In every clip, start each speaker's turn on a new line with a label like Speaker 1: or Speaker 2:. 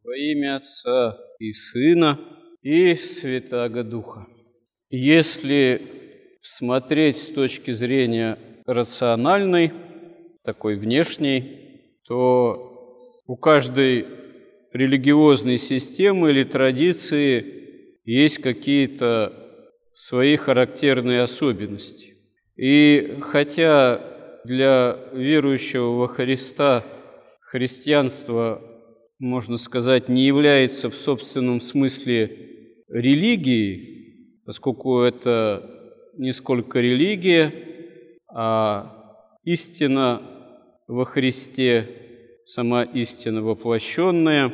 Speaker 1: Во имя Отца и Сына и Святаго Духа. Если смотреть с точки зрения рациональной, такой внешней, то у каждой религиозной системы или традиции есть какие-то свои характерные особенности. И хотя для верующего во Христа христианство, можно сказать, не является в собственном смысле религией, поскольку это не сколько религия, а истина во Христе, сама истина воплощенная,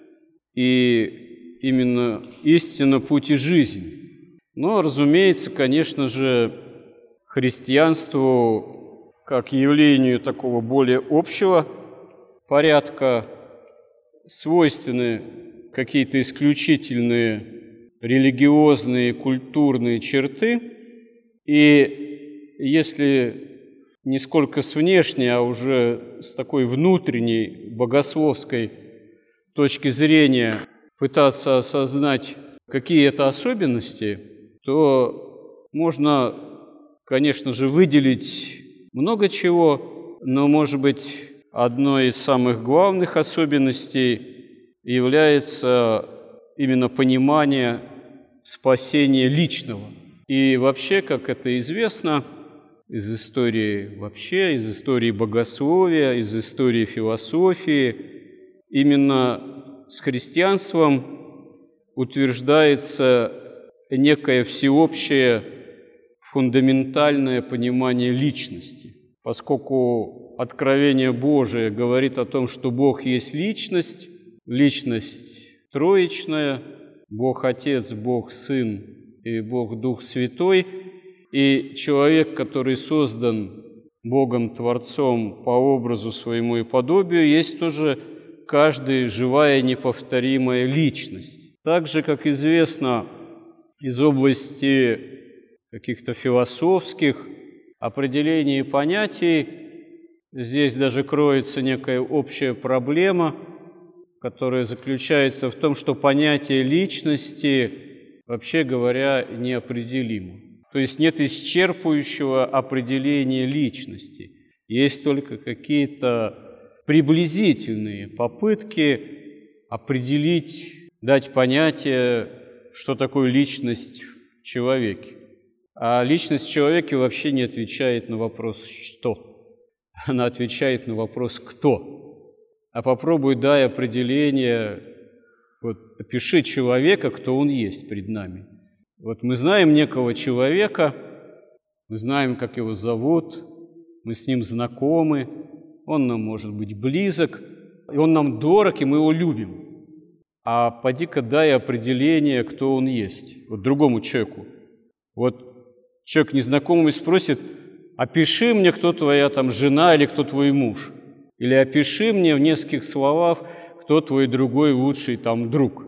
Speaker 1: и именно истина, путь и жизнь. Но, разумеется, конечно же, христианству, как явлению такого более общего порядка, свойственны какие-то исключительные религиозные, культурные черты. И если не сколько с внешней, а уже с такой внутренней богословской точки зрения пытаться осознать, какие это особенности, то можно, конечно же, выделить много чего, но, может быть, одной из самых главных особенностей является именно понимание спасения личного. И вообще, как это известно, из истории вообще, из истории богословия, из истории философии, именно с христианством утверждается некое всеобщее фундаментальное понимание личности, поскольку Откровение Божие говорит о том, что Бог есть личность, личность троичная, Бог Отец, Бог Сын и Бог Дух Святой, и человек, который создан Богом Творцом по образу своему и подобию, есть тоже каждая живая неповторимая личность. Так же, как известно, из области каких-то философских определений и понятий, здесь даже кроется некая общая проблема, которая заключается в том, что понятие личности, вообще говоря, неопределимо. То есть нет исчерпывающего определения личности. Есть только какие-то приблизительные попытки определить, дать понятие, что такое личность в человеке. А личность в человеке вообще не отвечает на вопрос «что?». Она отвечает на вопрос «кто?». А попробуй дай определение, вот опиши человека, кто он есть пред нами. Вот мы знаем некого человека, мы знаем, как его зовут, мы с ним знакомы, он нам может быть близок, и он нам дорог, и мы его любим. А поди-ка дай определение, кто он есть, вот другому человеку. Вот человек незнакомый спросит: опиши мне, кто твоя там жена или кто твой муж. Или опиши мне в нескольких словах, кто твой другой лучший там друг.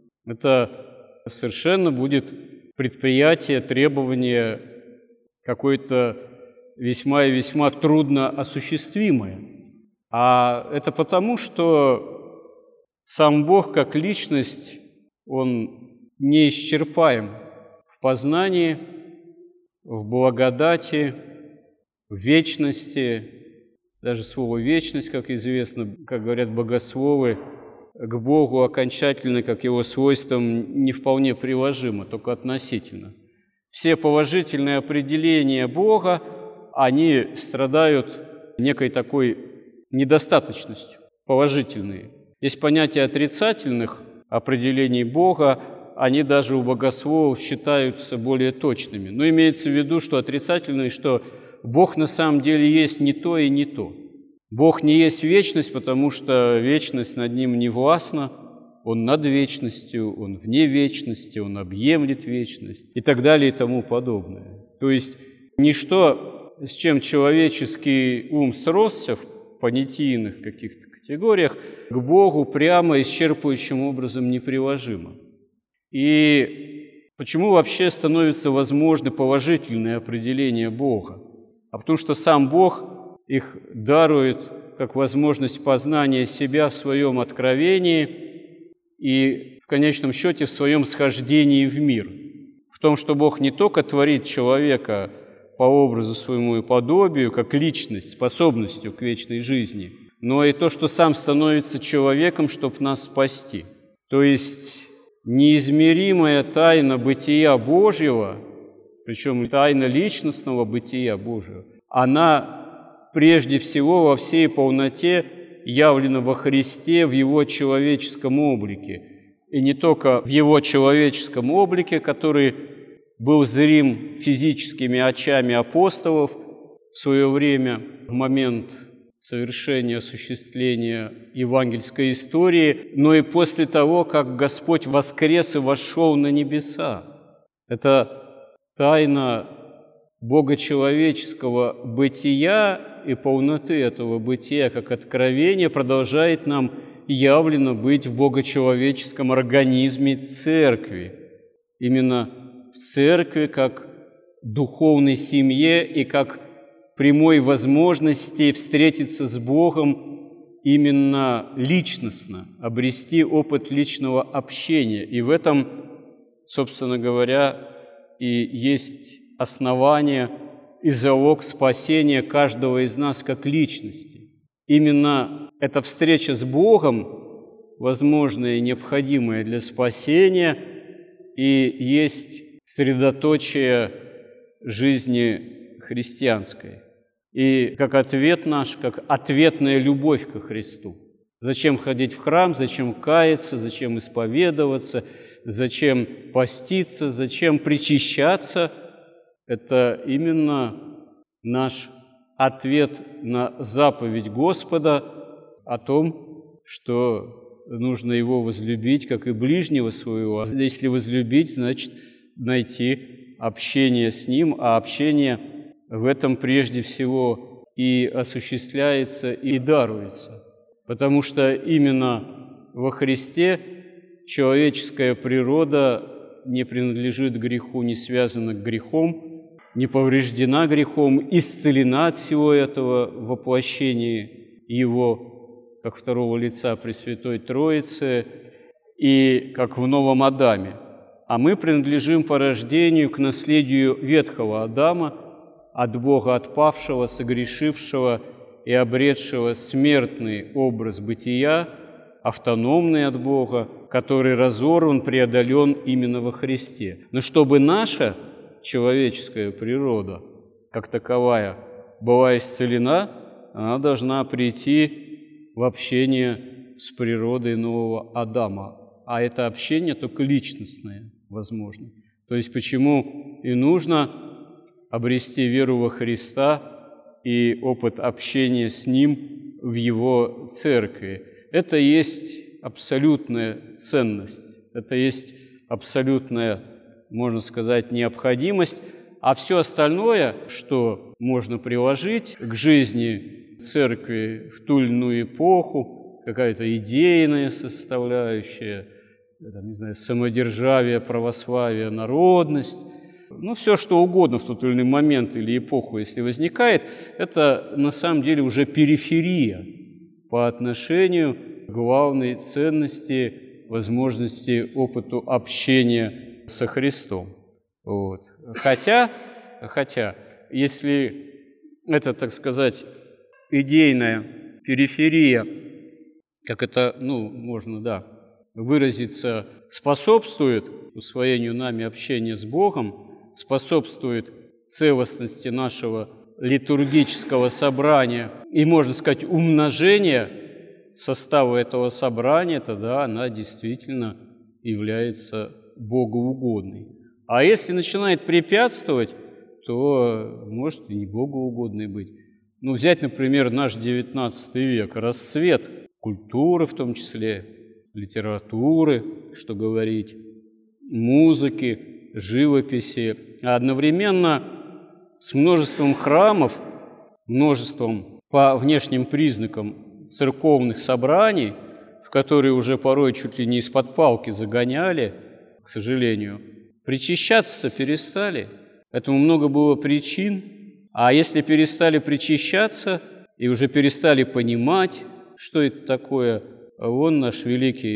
Speaker 1: Это совершенно будет предприятие, требование какое-то весьма и весьма трудно осуществимое. А это потому, что сам Бог как личность, Он неисчерпаем в познании, в благодати, в вечности. Даже слово «вечность», как известно, как говорят богословы, к Богу окончательно, как Его свойствам, не вполне приложимо, только относительно. Все положительные определения Бога, они страдают некой такой недостаточностью, положительные. Есть понятие отрицательных определений Бога, они даже у богословов считаются более точными. Но имеется в виду, что отрицательные, что Бог на самом деле есть не то и не то. Бог не есть вечность, потому что вечность над Ним не властна, Он над вечностью, Он вне вечности, Он объемлет вечность и так далее и тому подобное. То есть ничто, с чем человеческий ум сросся в понятийных каких-то категориях, к Богу прямо исчерпывающим образом неприложимо. И почему вообще становится возможны положительные определения Бога? А потому что сам Бог их дарует как возможность познания себя в своем откровении, и в конечном счете в своем схождении в мир. В том, что Бог не только творит человека по образу своему и подобию, как личность, способностью к вечной жизни, но и то, что сам становится человеком, чтобы нас спасти. То есть неизмеримая тайна бытия Божьего, причем тайна личностного бытия Божьего, она прежде всего во всей полноте явлена во Христе в Его человеческом облике. И не только в Его человеческом облике, который был зрим физическими очами апостолов в свое время, в момент совершения, осуществления евангельской истории, но и после того, как Господь воскрес и вошел на небеса. Это тайна богочеловеческого бытия и полноты этого бытия, как откровение, продолжает нам явлено быть в богочеловеческом организме Церкви. Именно в Церкви, как духовной семье и как прямой возможности встретиться с Богом именно личностно, обрести опыт личного общения. И в этом, собственно говоря, и есть основание и залог спасения каждого из нас как личности. Именно эта встреча с Богом, возможная и необходимая для спасения, и есть средоточие жизни христианской. И как ответ наш, как ответная любовь ко Христу. Зачем ходить в храм, зачем каяться, зачем исповедоваться, зачем поститься, зачем причащаться? Это именно наш ответ на заповедь Господа о том, что нужно Его возлюбить, как и ближнего своего. Если возлюбить, значит найти общение с Ним, а общение в этом прежде всего и осуществляется, и даруется. Потому что именно во Христе человеческая природа не принадлежит греху, не связана с грехом, не повреждена грехом, исцелена от всего этого воплощения Его, как второго лица Пресвятой Троицы, и как в новом Адаме. А мы принадлежим по рождению к наследию ветхого Адама, от Бога отпавшего, согрешившего и обретшего смертный образ бытия, автономный от Бога, который разорван, преодолен именно во Христе. Но чтобы наша человеческая природа, как таковая, была исцелена, она должна прийти в общение с природой нового Адама. А это общение только личностное возможно. То есть почему и нужно обрести веру во Христа и опыт общения с Ним в Его Церкви. Это есть абсолютная ценность, это есть абсолютная, можно сказать, необходимость, а все остальное, что можно приложить к жизни Церкви в ту или иную эпоху, какая-то идейная составляющая, не знаю, самодержавие, православие, народность, все что угодно в тот или иной момент или эпоху, если возникает, это на самом деле уже периферия по отношению к главной ценности, возможности, опыту общения со Христом. Вот. Хотя, если это, так сказать, идейная периферия, как это, можно, выразиться, способствует усвоению нами общения с Богом, способствует целостности нашего литургического собрания и, можно сказать, умножения состава этого собрания, тогда она действительно является богоугодной. А если начинает препятствовать, то может и не богоугодной быть. Взять, например, наш XIX век, расцвет культуры в том числе, литературы, что говорить, музыки, живописи, а одновременно с множеством храмов, множеством по внешним признакам церковных собраний, в которые уже порой чуть ли не из-под палки загоняли, к сожалению, причащаться-то перестали. Этому много было причин, а если перестали причащаться и уже перестали понимать, что это такое, вон наш великий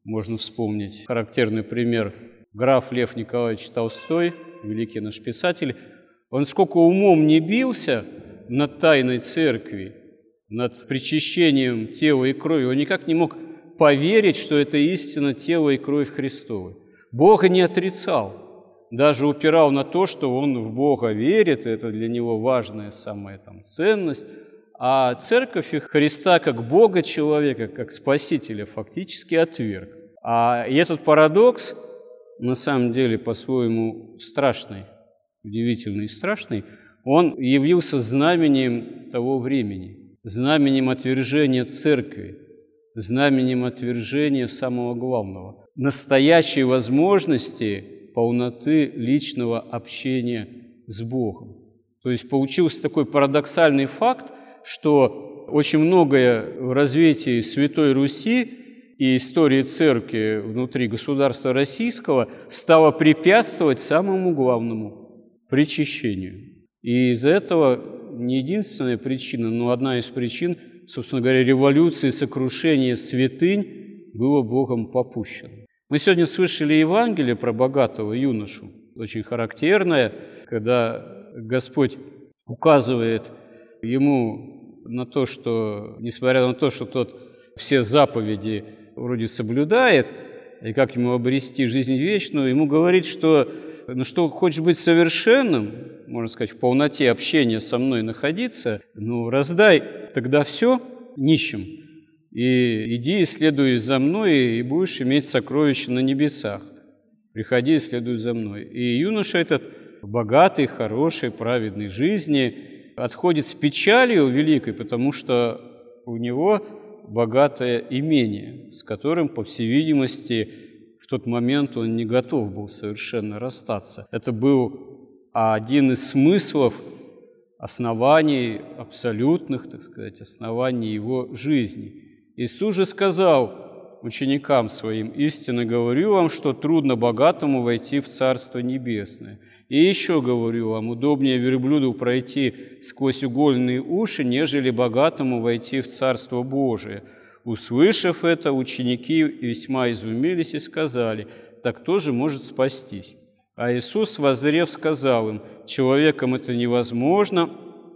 Speaker 1: Можно вспомнить характерный пример. Граф Лев Николаевич Толстой, великий наш писатель, он сколько умом не бился над тайной церкви, над причащением тела и крови, он никак не мог поверить, что это истинно тело и кровь Христовы. Бога не отрицал, даже упирал на то, что он в Бога верит, это для него важная самая ценность, а церковь и Христа как Бога человека, как Спасителя фактически отверг. И этот парадокс, на самом деле, по-своему страшный, удивительный и страшный, он явился знамением того времени, знаменем отвержения церкви, знаменем отвержения самого главного, настоящей возможности полноты личного общения с Богом. То есть получился такой парадоксальный факт, что очень многое в развитии Святой Руси и истории церкви внутри государства российского стало препятствовать самому главному – причащению. И из-за этого не единственная причина, но одна из причин, собственно говоря, революции, сокрушения святынь было Богом попущено. Мы сегодня слышали Евангелие про богатого юношу, очень характерное, когда Господь указывает ему на то, что, несмотря на то, что тот все заповеди вроде соблюдает, и как ему обрести жизнь вечную, ему говорит, что хочешь быть совершенным, можно сказать, в полноте общения со мной находиться, раздай тогда все нищим, и иди и следуй за мной, и будешь иметь сокровища на небесах. Приходи и следуй за мной. И юноша этот, богатый, хороший, праведной жизни, отходит с печалью великой, потому что у него богатое имение, с которым, по всей видимости, в тот момент он не готов был совершенно расстаться. Это был один из смыслов, оснований, абсолютных, так сказать, оснований его жизни. Иисус же сказал ученикам своим: «Истинно говорю вам, что трудно богатому войти в Царство Небесное. И еще говорю вам, удобнее верблюду пройти сквозь угольные уши, нежели богатому войти в Царство Божие». Услышав это, ученики весьма изумились и сказали: «Так кто же может спастись?» А Иисус, воззрев, сказал им: «Человеком это невозможно,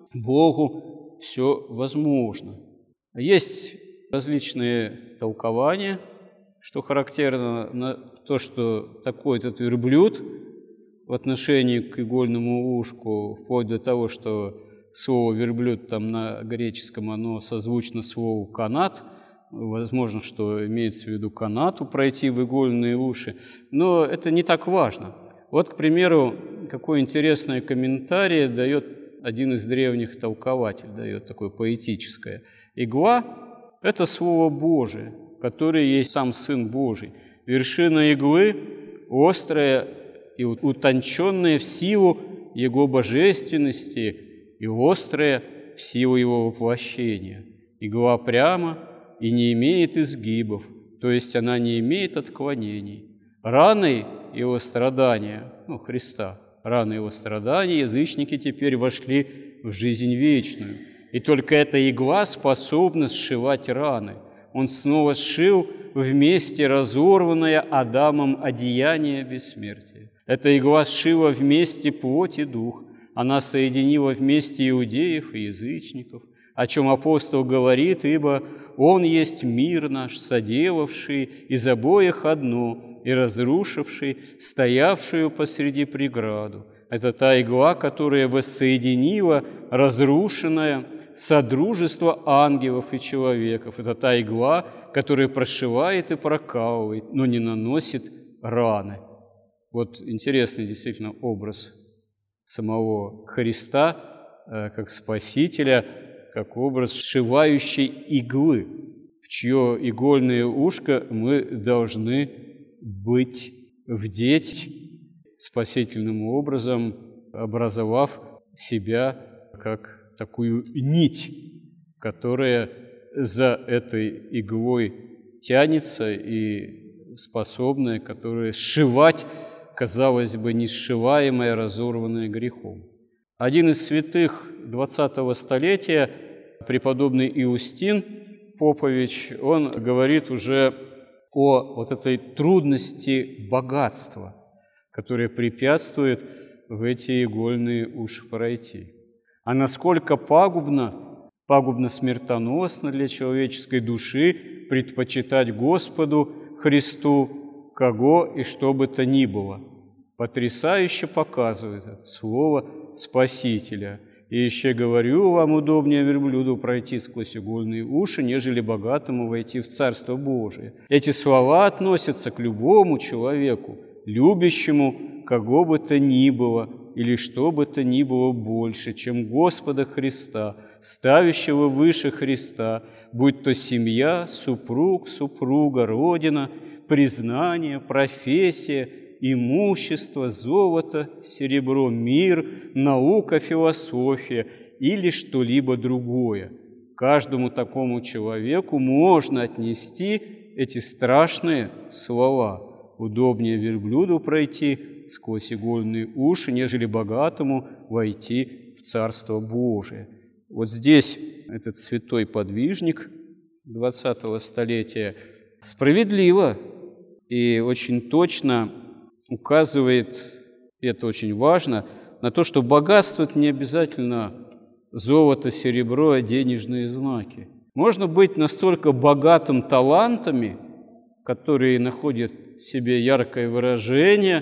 Speaker 1: Богу все возможно». Есть различные толкования, что характерно на то, что такой этот верблюд в отношении к игольному ушку, вплоть до того, что слово «верблюд» там на греческом, оно созвучно слову «канат». Возможно, что имеется в виду канату пройти в игольные уши, но это не так важно. Вот, к примеру, какой интересный комментарий дает один из древних толкователей, дает такое поэтическое. Игла – это Слово Божие, которое есть сам Сын Божий. Вершина иглы острая и утонченная в силу Его божественности и острая в силу Его воплощения. Игла прямо и не имеет изгибов, то есть она не имеет отклонений. Раной Его страдания, Христа, раны Его страдания язычники теперь вошли в жизнь вечную. И только эта игла способна сшивать раны. Он снова сшил вместе разорванное Адамом одеяние бессмертия. Эта игла сшила вместе плоть и дух. Она соединила вместе иудеев и язычников, о чем апостол говорит: «Ибо Он есть мир наш, соделавший из обоих одно и разрушивший стоявшую посреди преграду». Это та игла, которая воссоединила разрушенное содружество ангелов и человеков. Это та игла, которая прошивает и прокалывает, но не наносит раны. Вот интересный действительно образ самого Христа как Спасителя, как образ сшивающей иглы, в чье игольное ушко мы должны быть вдеть спасительным образом, образовав себя как такую нить, которая за этой иглой тянется и способная, которая сшивать, казалось бы, несшиваемое, разорванное грехом. Один из святых 20-го столетия, преподобный Иустин Попович, он говорит уже о вот этой трудности богатства, которое препятствует в эти игольные уши пройти. А насколько пагубно смертоносно для человеческой души предпочитать Господу Христу кого и что бы то ни было. Потрясающе показывает это слово Спасителя. И еще говорю вам, удобнее верблюду пройти сквозь игольные уши, нежели богатому войти в Царство Божие. Эти слова относятся к любому человеку, любящему кого бы то ни было или что бы то ни было больше, чем Господа Христа, ставящего выше Христа, будь то семья, супруг, супруга, родина, признание, профессия, имущество, золото, серебро, мир, наука, философия или что-либо другое. Каждому такому человеку можно отнести эти страшные слова. Удобнее верблюду пройти сквозь игольные уши, нежели богатому войти в Царство Божие. Вот здесь этот святой подвижник 20-го столетия справедливо и очень точно указывает, и это очень важно, на то, что богатство – это не обязательно золото, серебро, а денежные знаки. Можно быть настолько богатым талантами, которые находят в себе яркое выражение,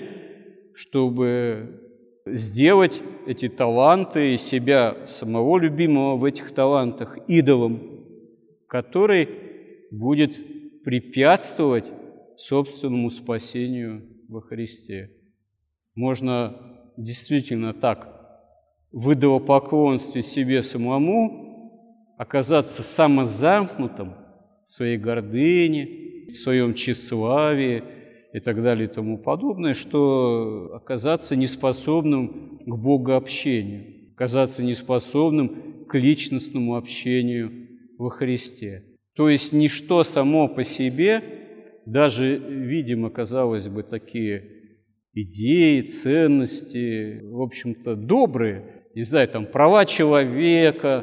Speaker 1: чтобы сделать эти таланты и себя самого любимого в этих талантах идолом, который будет препятствовать собственному спасению во Христе. Можно действительно так в идолопоклонстве себе самому оказаться самозамкнутым в своей гордыне, в своем тщеславии и так далее и тому подобное, что оказаться неспособным к богообщению, оказаться неспособным к личностному общению во Христе. То есть ничто само по себе, даже, видимо, казалось бы, такие идеи, ценности, в общем-то, добрые, не знаю, там, права человека,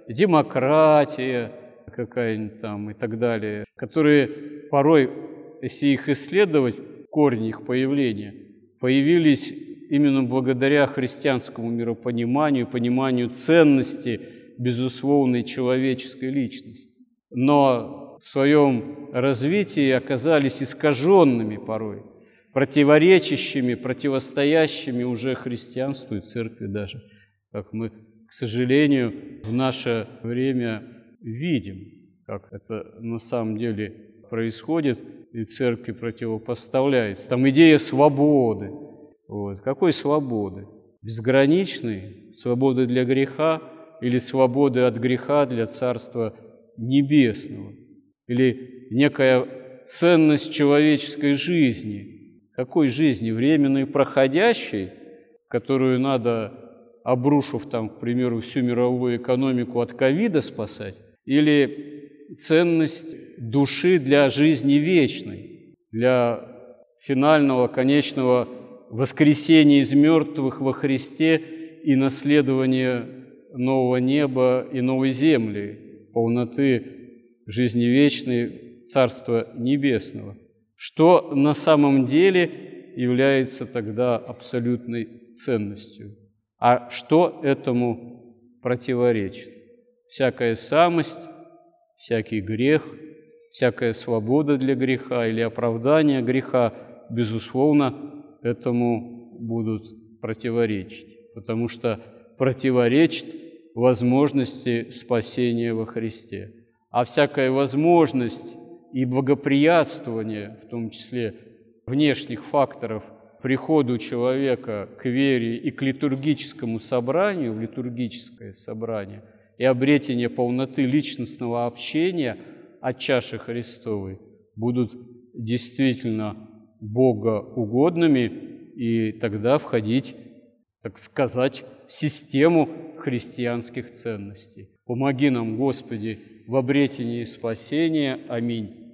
Speaker 1: демократия какая-нибудь там и так далее, которые порой, если их исследовать, корни их появления, появились именно благодаря христианскому миропониманию, пониманию ценности безусловной человеческой личности. Но в своем развитии оказались искаженными порой, противоречащими, противостоящими уже христианству и церкви даже, как мы, к сожалению, в наше время видим, как это на самом деле происходит, и церкви противопоставляется. Там идея свободы. Вот. Какой свободы? Безграничной? Свободы для греха или свободы от греха для Царства Небесного? Или некая ценность человеческой жизни? Какой жизни? Временной и проходящей, которую надо, обрушив там, к примеру, всю мировую экономику от ковида спасать? Или ценность души для жизни вечной, для финального, конечного воскресения из мертвых во Христе и наследования нового неба и новой земли, полноты жизни вечной, Царства Небесного. Что на самом деле является тогда абсолютной ценностью? А что этому противоречит? Всякая самость, всякий грех, всякая свобода для греха или оправдание греха, безусловно, этому будут противоречить, потому что противоречит возможности спасения во Христе. А всякая возможность и благоприятствование, в том числе внешних факторов, приходу человека к вере и к литургическому собранию, в литургическое собрание, и обретение полноты личностного общения от чаши Христовой будут действительно богоугодными и тогда входить, так сказать, в систему христианских ценностей. Помоги нам, Господи, в обретении спасения. Аминь.